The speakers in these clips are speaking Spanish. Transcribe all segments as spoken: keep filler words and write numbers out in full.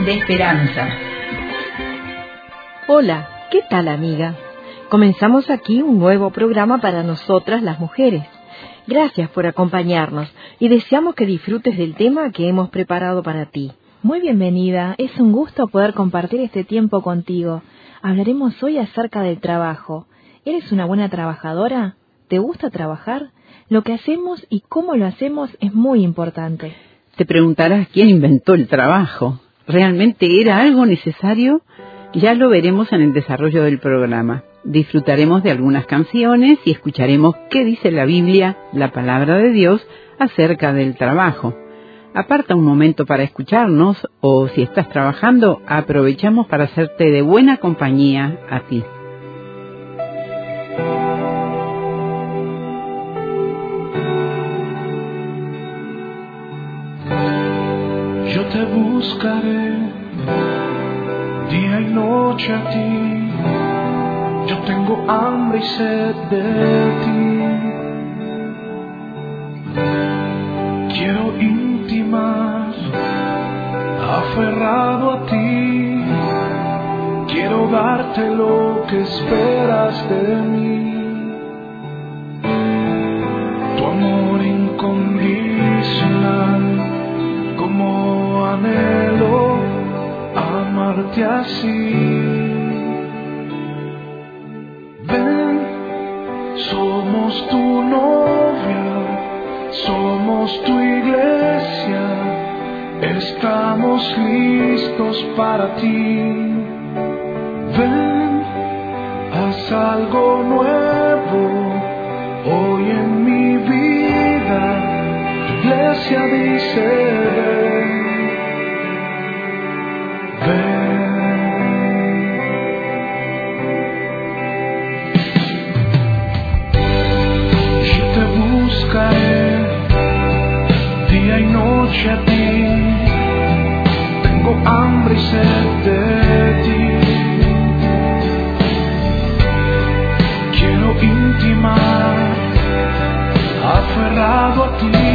de esperanza. Hola, ¿qué tal, amiga? Comenzamos aquí un nuevo programa para nosotras las mujeres. Gracias por acompañarnos y deseamos que disfrutes del tema que hemos preparado para ti. Muy bienvenida, es un gusto poder compartir este tiempo contigo. Hablaremos hoy acerca del trabajo. ¿Eres una buena trabajadora? ¿Te gusta trabajar? Lo que hacemos y cómo lo hacemos es muy importante. Te preguntarás quién inventó el trabajo. ¿Realmente era algo necesario? Ya lo veremos en el desarrollo del programa. Disfrutaremos de algunas canciones y escucharemos qué dice la Biblia, la palabra de Dios, acerca del trabajo. Aparta un momento para escucharnos o si estás trabajando, aprovechamos para hacerte de buena compañía a ti. Yo te buscaré día y noche a ti. Yo tengo hambre y sed de ti. Quiero intimar, aferrado a ti. Quiero darte lo que esperas de mí. Tu amor incondicional, como anhelo amarte así. Somos tu novia, somos tu iglesia, estamos listos para ti. Ven, haz algo nuevo hoy en mi vida. Tu iglesia dice ven, ven. Día y noche a ti, tengo hambre y sed de ti. Quiero intimar, aferrado a ti.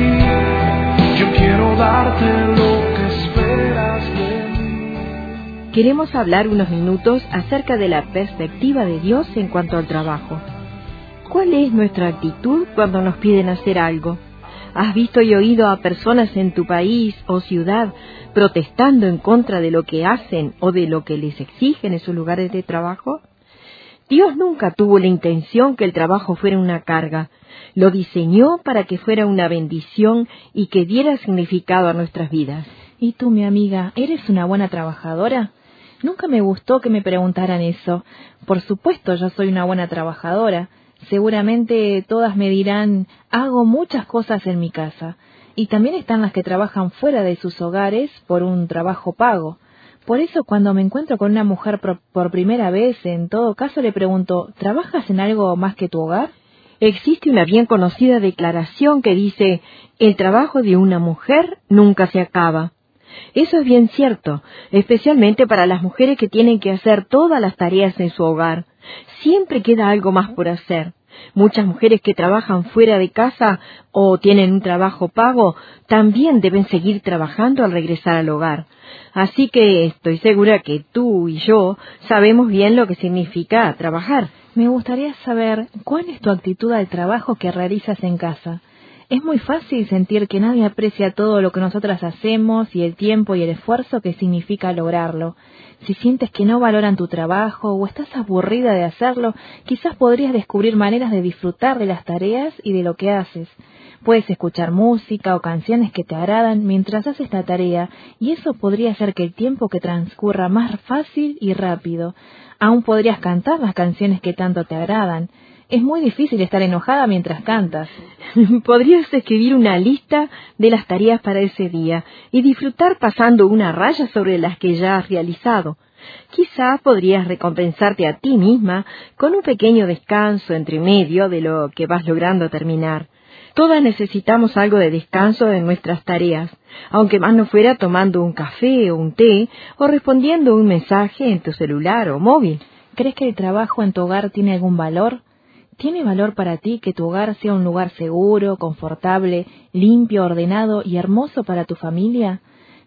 Yo quiero darte lo que esperas de mí. Queremos hablar unos minutos acerca de la perspectiva de Dios en cuanto al trabajo. ¿Cuál es nuestra actitud cuando nos piden hacer algo? ¿Has visto y oído a personas en tu país o ciudad protestando en contra de lo que hacen o de lo que les exigen en sus lugares de trabajo? Dios nunca tuvo la intención que el trabajo fuera una carga. Lo diseñó para que fuera una bendición y que diera significado a nuestras vidas. ¿Y tú, mi amiga, eres una buena trabajadora? Nunca me gustó que me preguntaran eso. Por supuesto, yo soy una buena trabajadora. Seguramente todas me dirán, hago muchas cosas en mi casa. Y también están las que trabajan fuera de sus hogares por un trabajo pago. Por eso cuando me encuentro con una mujer por, por primera vez, en todo caso le pregunto, ¿trabajas en algo más que tu hogar? Existe una bien conocida declaración que dice, el trabajo de una mujer nunca se acaba. Eso es bien cierto, especialmente para las mujeres que tienen que hacer todas las tareas en su hogar. Siempre queda algo más por hacer. Muchas mujeres que trabajan fuera de casa o tienen un trabajo pago también deben seguir trabajando al regresar al hogar. Así que estoy segura que tú y yo sabemos bien lo que significa trabajar. Me gustaría saber cuál es tu actitud al trabajo que realizas en casa. Es muy fácil sentir que nadie aprecia todo lo que nosotras hacemos y el tiempo y el esfuerzo que significa lograrlo. Si sientes que no valoran tu trabajo o estás aburrida de hacerlo, quizás podrías descubrir maneras de disfrutar de las tareas y de lo que haces. Puedes escuchar música o canciones que te agradan mientras haces la tarea y eso podría hacer que el tiempo que transcurra más fácil y rápido. Aún podrías cantar las canciones que tanto te agradan. Es muy difícil estar enojada mientras cantas. Podrías escribir una lista de las tareas para ese día y disfrutar pasando una raya sobre las que ya has realizado. Quizás podrías recompensarte a ti misma con un pequeño descanso entre medio de lo que vas logrando terminar. Todas necesitamos algo de descanso en nuestras tareas, aunque más no fuera tomando un café o un té o respondiendo un mensaje en tu celular o móvil. ¿Crees que el trabajo en tu hogar tiene algún valor? ¿Tiene valor para ti que tu hogar sea un lugar seguro, confortable, limpio, ordenado y hermoso para tu familia?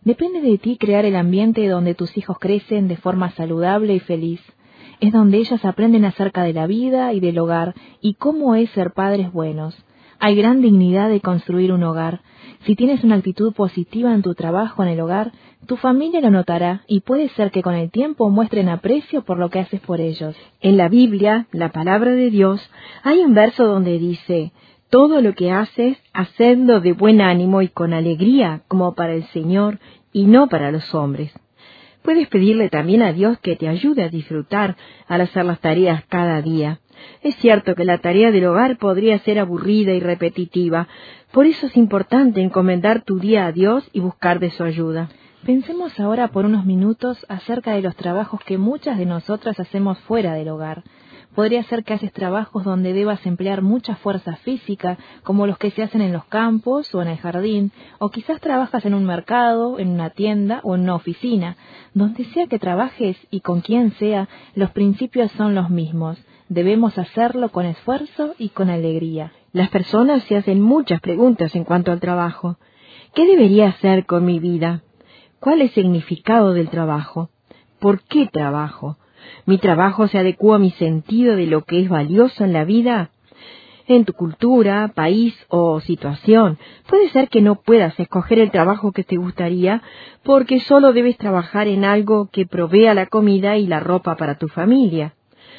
Depende de ti crear el ambiente donde tus hijos crecen de forma saludable y feliz. Es donde ellos aprenden acerca de la vida y del hogar y cómo es ser padres buenos. Hay gran dignidad de construir un hogar. Si tienes una actitud positiva en tu trabajo en el hogar, tu familia lo notará y puede ser que con el tiempo muestren aprecio por lo que haces por ellos. En la Biblia, la palabra de Dios, hay un verso donde dice: todo lo que haces, hacedlo de buen ánimo y con alegría, como para el Señor y no para los hombres. Puedes pedirle también a Dios que te ayude a disfrutar al hacer las tareas cada día. Es cierto que la tarea del hogar podría ser aburrida y repetitiva, por eso es importante encomendar tu día a Dios y buscar de su ayuda. Pensemos ahora por unos minutos acerca de los trabajos que muchas de nosotras hacemos fuera del hogar. Podría ser que haces trabajos donde debas emplear mucha fuerza física, como los que se hacen en los campos o en el jardín, o quizás trabajas en un mercado, en una tienda o en una oficina. Donde sea que trabajes y con quien sea, los principios son los mismos. Debemos hacerlo con esfuerzo y con alegría. Las personas se hacen muchas preguntas en cuanto al trabajo. ¿Qué debería hacer con mi vida? ¿Cuál es el significado del trabajo? ¿Por qué trabajo? ¿Mi trabajo se adecúa a mi sentido de lo que es valioso en la vida? En tu cultura, país o situación, puede ser que no puedas escoger el trabajo que te gustaría porque solo debes trabajar en algo que provea la comida y la ropa para tu familia.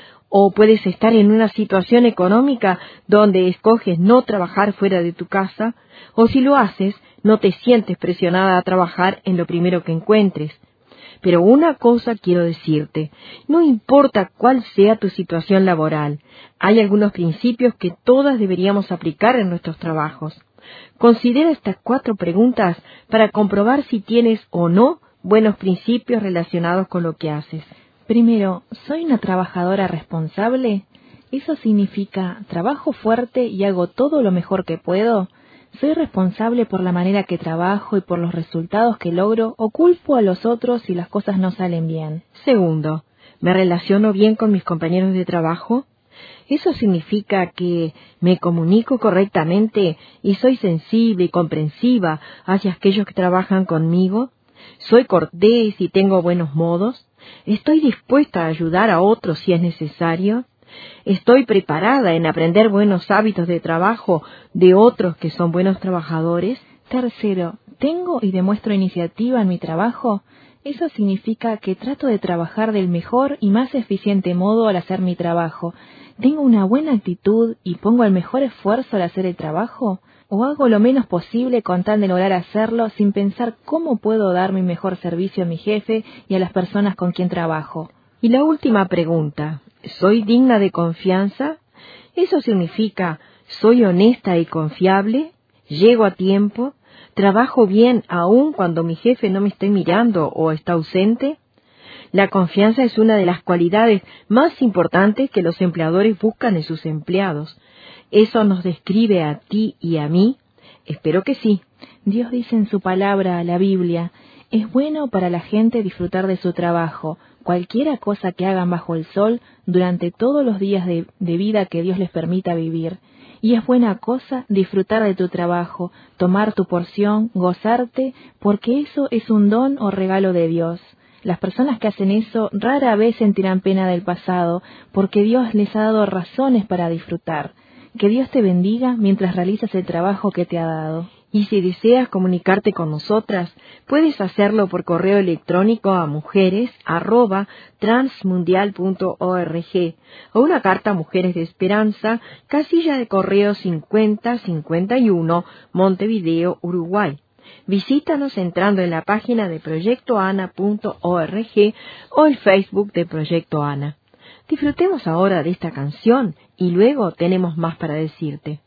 O puedes estar en una situación económica donde escoges no trabajar fuera de tu casa, o si lo haces, no te sientes presionada a trabajar en lo primero que encuentres. Pero una cosa quiero decirte, no importa cuál sea tu situación laboral, hay algunos principios que todas deberíamos aplicar en nuestros trabajos. Considera estas cuatro preguntas para comprobar si tienes o no buenos principios relacionados con lo que haces. Primero, ¿soy una trabajadora responsable? Eso significa, ¿trabajo fuerte y hago todo lo mejor que puedo? ¿Soy responsable por la manera que trabajo y por los resultados que logro o culpo a los otros si las cosas no salen bien? Segundo, ¿me relaciono bien con mis compañeros de trabajo? Eso significa que me comunico correctamente y soy sensible y comprensiva hacia aquellos que trabajan conmigo. ¿Soy cortés y tengo buenos modos? ¿Estoy dispuesta a ayudar a otros si es necesario? ¿Estoy preparada en aprender buenos hábitos de trabajo de otros que son buenos trabajadores? Tercero, ¿tengo y demuestro iniciativa en mi trabajo? Eso significa que trato de trabajar del mejor y más eficiente modo al hacer mi trabajo. ¿Tengo una buena actitud y pongo el mejor esfuerzo al hacer el trabajo? ¿O hago lo menos posible con tal de lograr hacerlo sin pensar cómo puedo dar mi mejor servicio a mi jefe y a las personas con quien trabajo? Y la última pregunta, ¿soy digna de confianza? Eso significa, ¿soy honesta y confiable? ¿Llego a tiempo? ¿Trabajo bien aun cuando mi jefe no me esté mirando o está ausente? La confianza es una de las cualidades más importantes que los empleadores buscan en sus empleados. ¿Eso nos describe a ti y a mí? Espero que sí. Dios dice en su palabra, la Biblia, es bueno para la gente disfrutar de su trabajo, cualquiera cosa que hagan bajo el sol durante todos los días de, de vida que Dios les permita vivir. Y es buena cosa disfrutar de tu trabajo, tomar tu porción, gozarte, porque eso es un don o regalo de Dios. Las personas que hacen eso rara vez sentirán pena del pasado, porque Dios les ha dado razones para disfrutar. Que Dios te bendiga mientras realizas el trabajo que te ha dado. Y si deseas comunicarte con nosotras, puedes hacerlo por correo electrónico a mujeres arroba transmundial punto org o una carta a Mujeres de Esperanza, casilla de correo cincuenta cincuenta y uno, Montevideo, Uruguay. Visítanos entrando en la página de proyecto ana punto org o el Facebook de Proyecto Ana. Disfrutemos ahora de esta canción y luego tenemos más para decirte.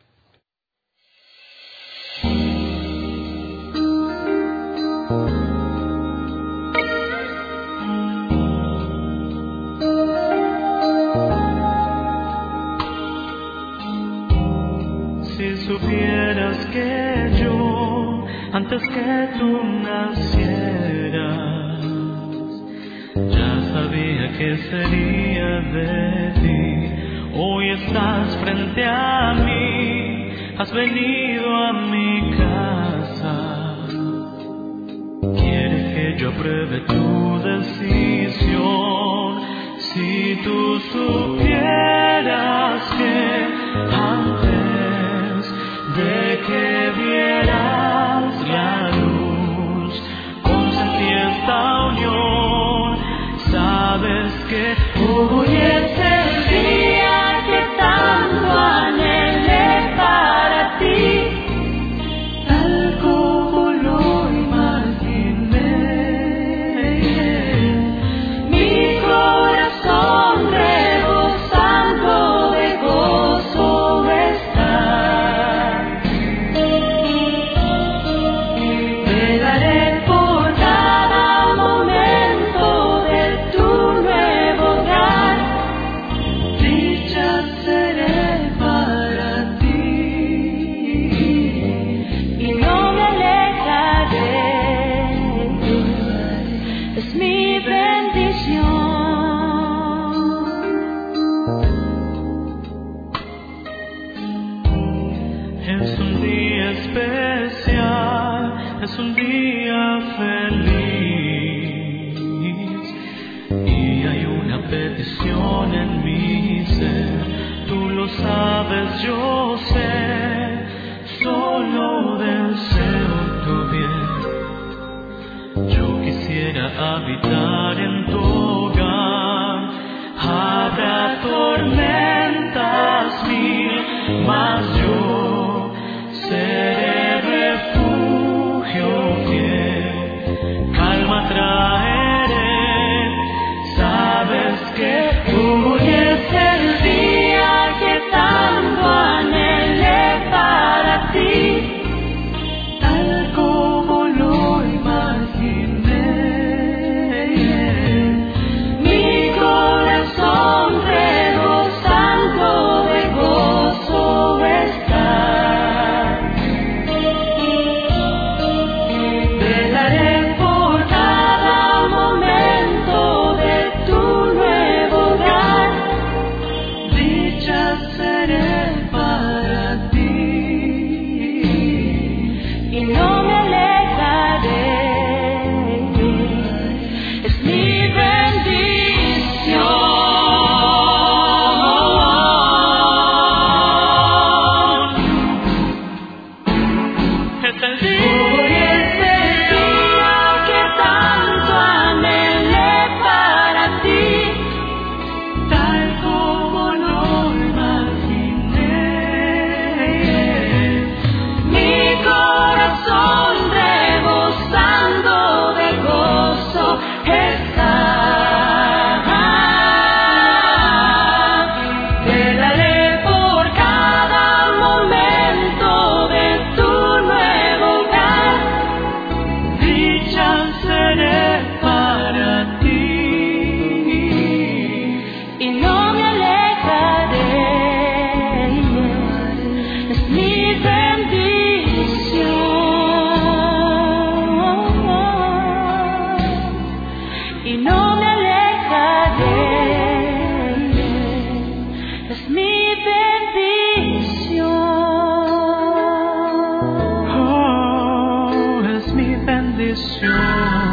Si supieras que yo, antes que tú nacieras, ya sabía que sería de ti. Hoy estás frente a mí, has venido a mi casa. que yo apruebe tu decisión. Si tú supieras que antes de que vieras la luz, consentí esta unión, sabes que hoy es el día que tanto anhelé para ti, tal como lo imaginé. Mi corazón rebosando de gozo está. Te daré por cada momento de tu nuevo hogar, dicha seré para ti y no me alejaré, es mi bendición. Es un día especial, es un día feliz y hay una petición en mi ser. Tú lo sabes, yo sé, solo deseo tu bien. Yo quisiera habitar en tu hogar. Habrá tormentas mil, mas yo seré refugio fiel. Calma traeré, sabes que hoy es el día que tanto anhelé para ti, tal como lo imaginé. Mi corazón rebosando de gozo está. Te daré por cada momento de tu nuevo hogar, dicha seré para ti y no me alejaré, es mi bendición. Es el día, es el día que tanto anhelé para ti, tal como lo imaginé. Mi corazón rebosando de gozo está. Te daré por cada momento de tu nuevo hogar, dicha seré para ti y no me alejaré, es mi bendición y no me alejaré, es mi bendición. Oh, es mi bendición.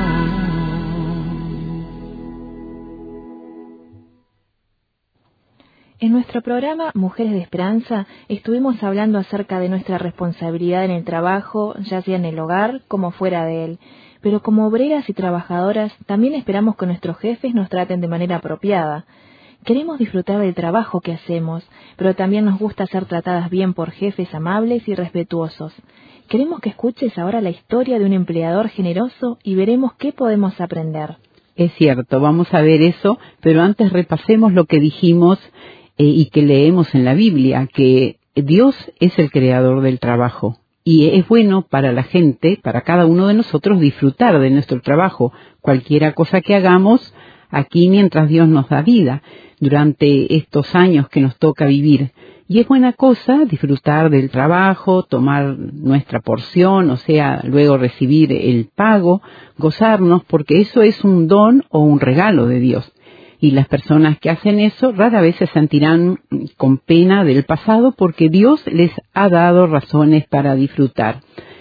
En nuestro programa Mujeres de Esperanza estuvimos hablando acerca de nuestra responsabilidad en el trabajo, ya sea en el hogar como fuera de él. Pero como obreras y trabajadoras también esperamos que nuestros jefes nos traten de manera apropiada. Queremos disfrutar del trabajo que hacemos, pero también nos gusta ser tratadas bien por jefes amables y respetuosos. Queremos que escuches ahora la historia de un empleador generoso y veremos qué podemos aprender. Es cierto, vamos a ver eso, pero antes repasemos lo que dijimos eh, y que leemos en la Biblia, que Dios es el creador del trabajo. Y es bueno para la gente, para cada uno de nosotros, disfrutar de nuestro trabajo, cualquiera cosa que hagamos aquí mientras Dios nos da vida, durante estos años que nos toca vivir. Y es buena cosa disfrutar del trabajo, tomar nuestra porción, o sea, luego recibir el pago, gozarnos, porque eso es un don o un regalo de Dios. Y las personas que hacen eso rara vez se sentirán con pena del pasado porque Dios les ha dado razones para disfrutar.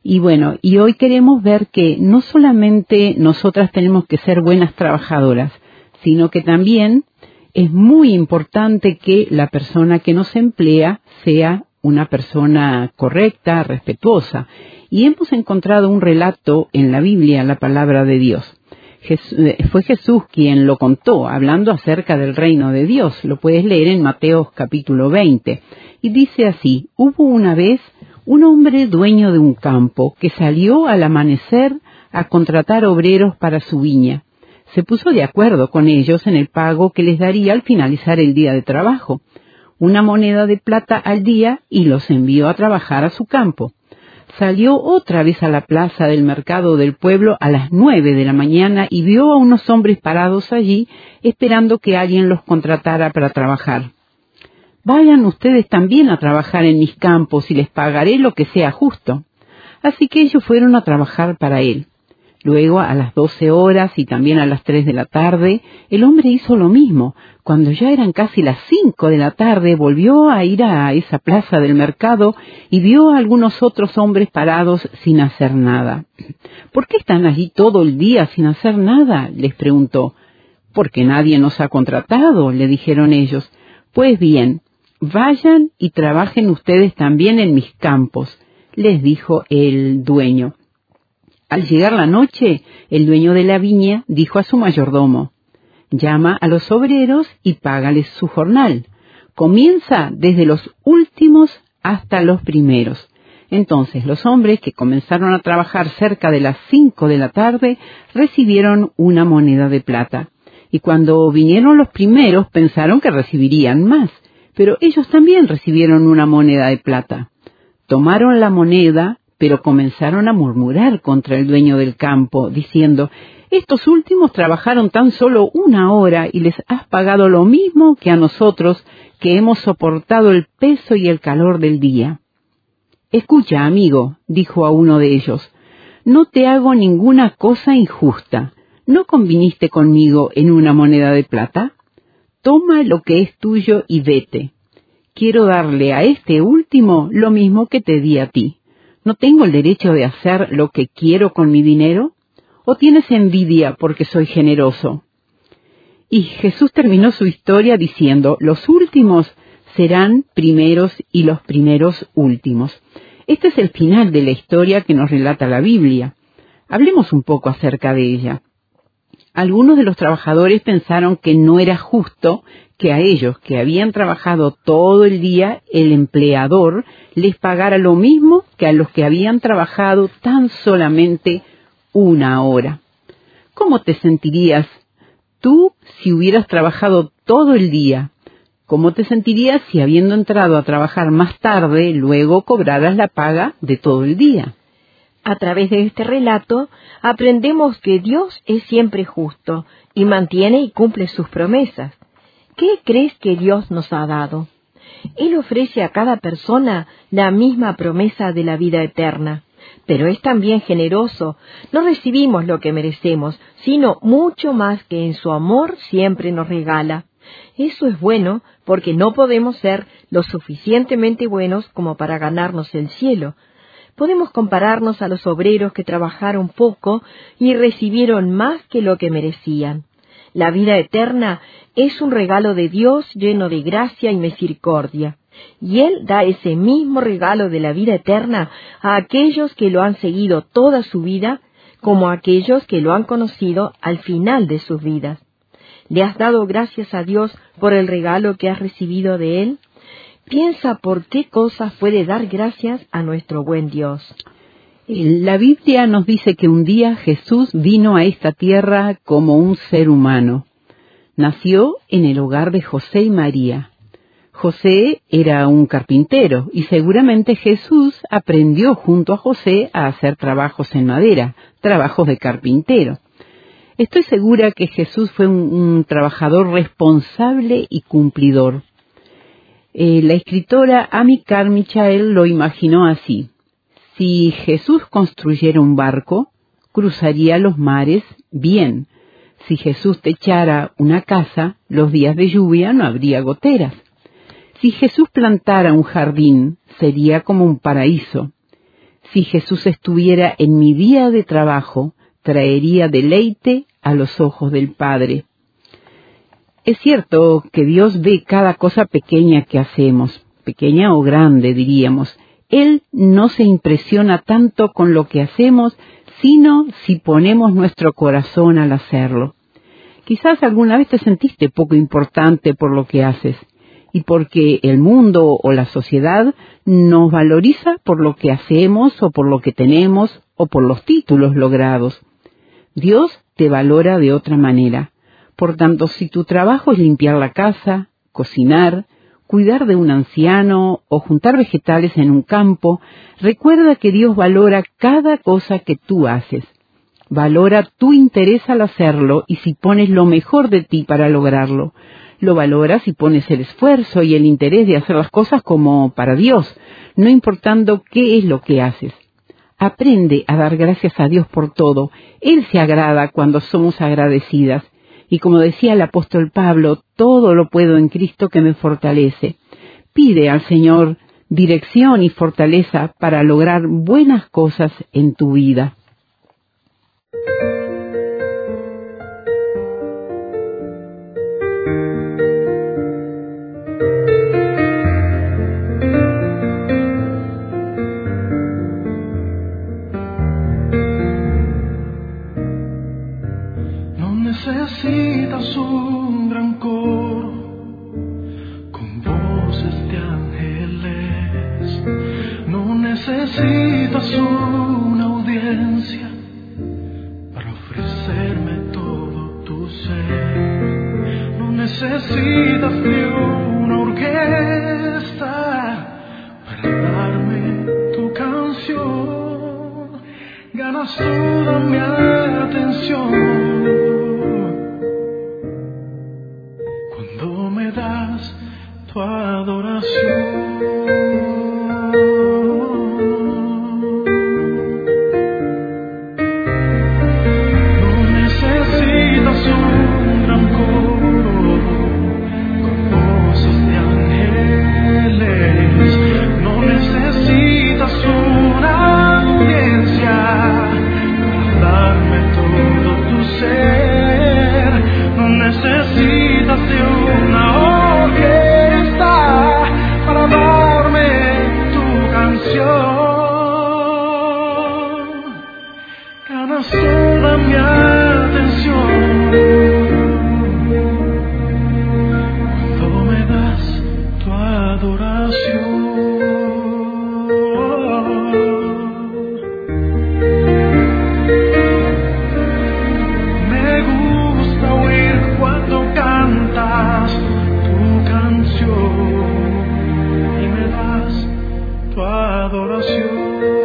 Y bueno, y hoy queremos ver que no solamente nosotras tenemos que ser buenas trabajadoras, sino que también es muy importante que la persona que nos emplea sea una persona correcta, respetuosa. Y hemos encontrado un relato en la Biblia, la palabra de Dios. Jesús, fue Jesús quien lo contó, hablando acerca del reino de Dios. Lo puedes leer en Mateo capítulo veinte. Y dice así: hubo una vez un hombre dueño de un campo que salió al amanecer a contratar obreros para su viña. Se puso de acuerdo con ellos en el pago que les daría al finalizar el día de trabajo, una moneda de plata al día, y los envió a trabajar a su campo. Salió otra vez a la plaza del mercado del pueblo a las nueve de la mañana y vio a unos hombres parados allí esperando que alguien los contratara para trabajar. Vayan ustedes también a trabajar en mis campos y les pagaré lo que sea justo. Así que ellos fueron a trabajar para él. Luego, a las doce horas y también a las tres de la tarde, el hombre hizo lo mismo. Cuando ya eran casi las cinco de la tarde, volvió a ir a esa plaza del mercado y vio a algunos otros hombres parados sin hacer nada. ¿Por qué están allí todo el día sin hacer nada?, les preguntó. Porque nadie nos ha contratado, le dijeron ellos. Pues bien, vayan y trabajen ustedes también en mis campos, les dijo el dueño. Al llegar la noche, el dueño de la viña dijo a su mayordomo: llama a los obreros y págales su jornal. Comienza desde los últimos hasta los primeros. Entonces los hombres que comenzaron a trabajar cerca de las cinco de la tarde recibieron una moneda de plata. Y cuando vinieron los primeros pensaron que recibirían más, pero ellos también recibieron una moneda de plata. Tomaron la moneda, pero comenzaron a murmurar contra el dueño del campo, diciendo: estos últimos trabajaron tan solo una hora y les has pagado lo mismo que a nosotros, que hemos soportado el peso y el calor del día. Escucha, amigo, dijo a uno de ellos, no te hago ninguna cosa injusta. ¿No conviniste conmigo en una moneda de plata? Toma lo que es tuyo y vete. Quiero darle a este último lo mismo que te di a ti. ¿No tengo el derecho de hacer lo que quiero con mi dinero? ¿O tienes envidia porque soy generoso? Y Jesús terminó su historia diciendo: los últimos serán primeros y los primeros últimos. Este es el final de la historia que nos relata la Biblia. Hablemos un poco acerca de ella. Algunos de los trabajadores pensaron que no era justo que a ellos, que habían trabajado todo el día, el empleador les pagara lo mismo que a los que habían trabajado tan solamente una hora. ¿Cómo te sentirías tú si hubieras trabajado todo el día? ¿Cómo te sentirías si, habiendo entrado a trabajar más tarde, luego cobraras la paga de todo el día? A través de este relato aprendemos que Dios es siempre justo y mantiene y cumple sus promesas. ¿Qué crees que Dios nos ha dado? Él ofrece a cada persona la misma promesa de la vida eterna, pero es también generoso. No recibimos lo que merecemos, sino mucho más que en su amor siempre nos regala. Eso es bueno porque no podemos ser lo suficientemente buenos como para ganarnos el cielo. Podemos compararnos a los obreros que trabajaron poco y recibieron más que lo que merecían. La vida eterna es un regalo de Dios lleno de gracia y misericordia, y Él da ese mismo regalo de la vida eterna a aquellos que lo han seguido toda su vida, como a aquellos que lo han conocido al final de sus vidas. ¿Le has dado gracias a Dios por el regalo que has recibido de Él? Piensa por qué cosas puede dar gracias a nuestro buen Dios. La Biblia nos dice que un día Jesús vino a esta tierra como un ser humano. Nació en el hogar de José y María. José era un carpintero y seguramente Jesús aprendió junto a José a hacer trabajos en madera, trabajos de carpintero. Estoy segura que Jesús fue un, un trabajador responsable y cumplidor. Eh, la escritora Amy Carmichael lo imaginó así: si Jesús construyera un barco, cruzaría los mares bien. Si Jesús techara una casa, los días de lluvia no habría goteras. Si Jesús plantara un jardín, sería como un paraíso. Si Jesús estuviera en mi día de trabajo, traería deleite a los ojos del Padre. Es cierto que Dios ve cada cosa pequeña que hacemos, pequeña o grande, diríamos. Él no se impresiona tanto con lo que hacemos, sino si ponemos nuestro corazón al hacerlo. Quizás alguna vez te sentiste poco importante por lo que haces, y porque el mundo o la sociedad nos valoriza por lo que hacemos o por lo que tenemos o por los títulos logrados. Dios te valora de otra manera. Por tanto, si tu trabajo es limpiar la casa, cocinar, cuidar de un anciano o juntar vegetales en un campo, recuerda que Dios valora cada cosa que tú haces. Valora tu interés al hacerlo y si pones lo mejor de ti para lograrlo. Lo valora si pones el esfuerzo y el interés de hacer las cosas como para Dios, no importando qué es lo que haces. Aprende a dar gracias a Dios por todo. Él se agrada cuando somos agradecidas. Y como decía el apóstol Pablo, todo lo puedo en Cristo que me fortalece. Pide al Señor dirección y fortaleza para lograr buenas cosas en tu vida. Necesitas un gran coro con voces de ángeles. No necesitas una audiencia para ofrecerme todo tu ser. No necesitas ni una orquesta para darme tu canción. Ganas toda mi atención tu adoración. No necesitas un gran coro con voces de ángeles. No necesitas una audiencia para darme todo tu ser. No necesitas de una orquesta para darme tu canción. Ganas toda mi atención cuando me das tu adoración. Me gusta oír cuando cantas tu canción y me das tu adoración.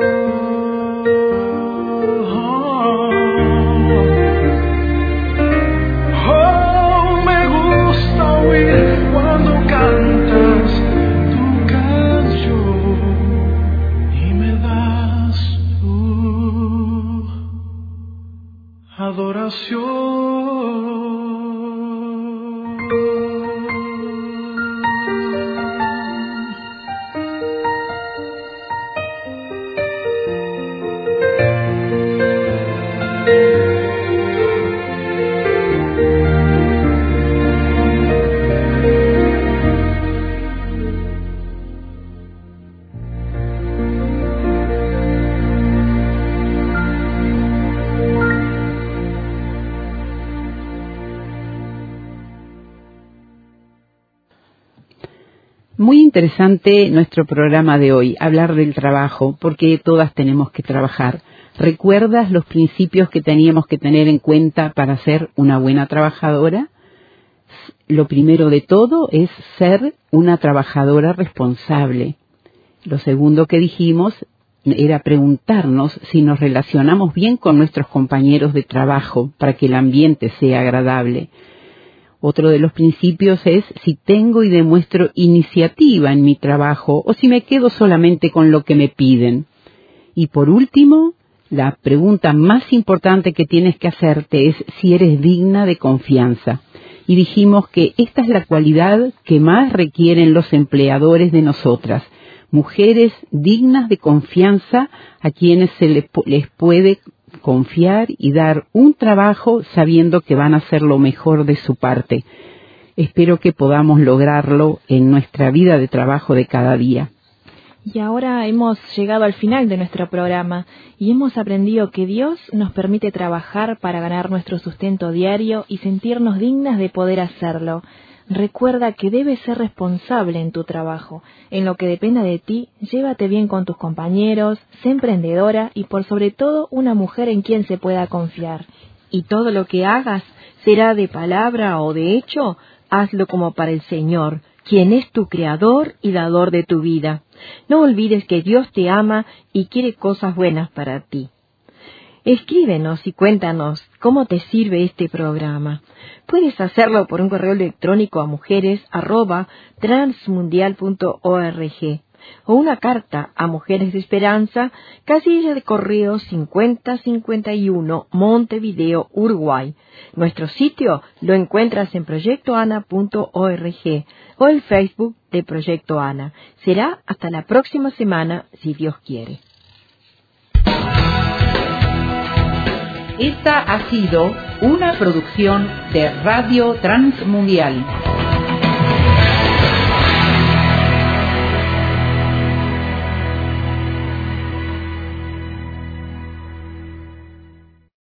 Oh, me gusta oír cuando cantas tu canción y me das tu adoración. Muy interesante nuestro programa de hoy, hablar del trabajo, porque todas tenemos que trabajar. ¿Recuerdas los principios que teníamos que tener en cuenta para ser una buena trabajadora? Lo primero de todo es ser una trabajadora responsable. Lo segundo que dijimos era preguntarnos si nos relacionamos bien con nuestros compañeros de trabajo para que el ambiente sea agradable. Otro de los principios es si tengo y demuestro iniciativa en mi trabajo o si me quedo solamente con lo que me piden. Y por último, la pregunta más importante que tienes que hacerte es si eres digna de confianza. Y dijimos que esta es la cualidad que más requieren los empleadores de nosotras, mujeres dignas de confianza a quienes se les, les puede confiar y dar un trabajo sabiendo que van a hacer lo mejor de su parte. Espero que podamos lograrlo en nuestra vida de trabajo de cada día. Y ahora hemos llegado al final de nuestro programa y hemos aprendido que Dios nos permite trabajar para ganar nuestro sustento diario y sentirnos dignas de poder hacerlo. Recuerda que debes ser responsable en tu trabajo. En lo que dependa de ti, llévate bien con tus compañeros, sé emprendedora y por sobre todo una mujer en quien se pueda confiar. Y todo lo que hagas, será de palabra o de hecho, hazlo como para el Señor, quien es tu creador y dador de tu vida. No olvides que Dios te ama y quiere cosas buenas para ti. Escríbenos y cuéntanos cómo te sirve este programa. Puedes hacerlo por un correo electrónico a mujeres arroba transmundial punto org o una carta a Mujeres de Esperanza, casilla de correo cincuenta cincuenta y uno, Montevideo, Uruguay. Nuestro sitio lo encuentras en proyecto ana punto org o el Facebook de Proyecto Ana. Será hasta la próxima semana, si Dios quiere. Esta ha sido una producción de Radio Transmundial.